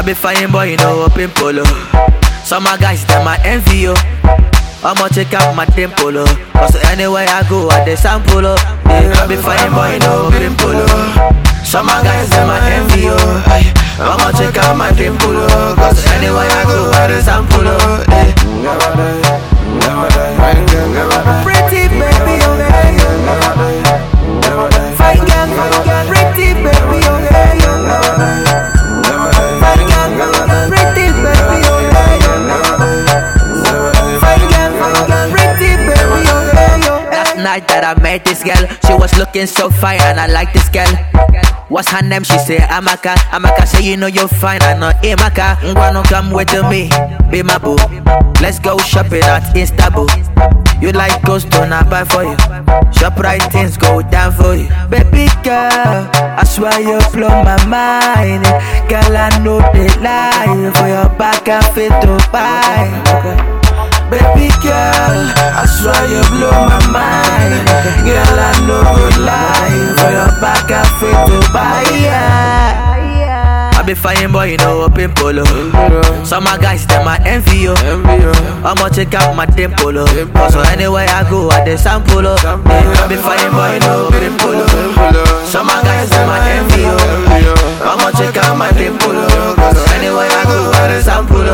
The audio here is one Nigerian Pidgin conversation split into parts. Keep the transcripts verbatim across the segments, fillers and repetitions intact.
be fine boy, you know, pimple. Some my guys, them I envy you. I'ma check out my temple. Cause anywhere I go, I dey sample. Yeah, I be fine boy, you know, pimple. Some my guys, them I envy you. I'ma check out my temple. Cause anywhere I go, I dey sample. Yeah. Never die, never die. Pretty baby, oh yeah. Never die, never die. Fine girl, fine girl. Pretty baby, oh yeah. Never die, never die. Fine girl, pretty baby, oh yeah. Never die, never die. Fine girl, fine girl. Pretty baby, oh yeah. Last night that I met this girl, she was looking so fine and I like this girl. What's her name? She say Amaka. Amaka say you know you're fine. I know Amaka. Wanna come with me, be my boo. Let's go shopping at Istanbul. You like ghost, don't I buy for you? Shop right things go down for you. Baby girl, I swear you blow my mind. Girl, I know they lie. For your back I fit to buy. Baby girl, I swear you blow my mind. Girl, I know good lie. For your back I fit to buy, yeah. I be fine boy, you know, pimple. Some my guys, them I envy you. I'ma check out my temple. Cause anywhere I go, I dey sample. I be fine boy, you know, pimple. Some my guys, them I envy you. I'ma check out my temple. Cause anywhere I go, I dey sample.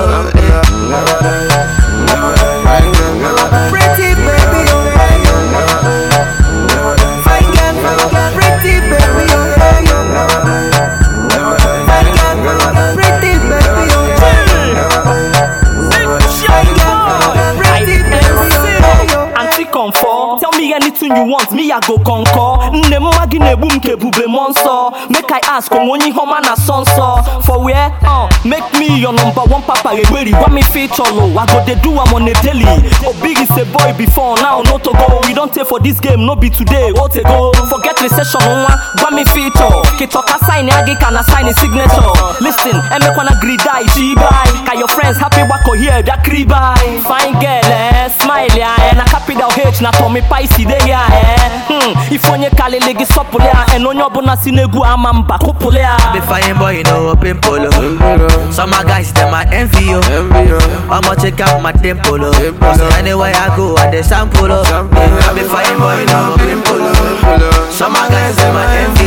Pretty baby, oh yeah. Fine girl, fine girl. Pretty baby, oh yeah. Fine girl, pretty baby, oh yeah. Auntie comfort, tell me anything you want, me I go conquer. Nemo magine boom ke bube monster. Make I ask, only homa na sonso. For where? Uh, make me your number one papa ready. Want me feature low? I go they do I'm on a daily. Oh big is a boy before now, no to go. We don't take for this game, no be today. What to go? Forget recession, one. Want me feature? Kitoka sign, agi kana sign a signature. Listen, and make wanna agree die, she buy. Can your friends happy wako here? That cree buy. Fine girl, eh, smile yeah, and a capital H na Tommy Paisi de ya eh. Hmm, if onye kale legi sopule and onyo bona sinegu amamba kupule. Be fine boy, you know, pimple. Some my guys, them I envy you. I'ma check out my temple. Cause anywhere I go, I dey sample. I be fine boy, you know, pimple. Some my guys, them I envy you.